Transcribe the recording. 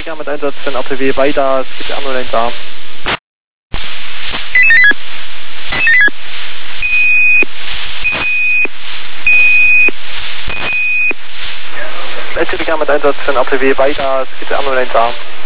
LCBK mit Einsatz für den RTW weiter, Skip Arnold da. LCBK mit Einsatz für den RTW weiter, Skip Arnold da.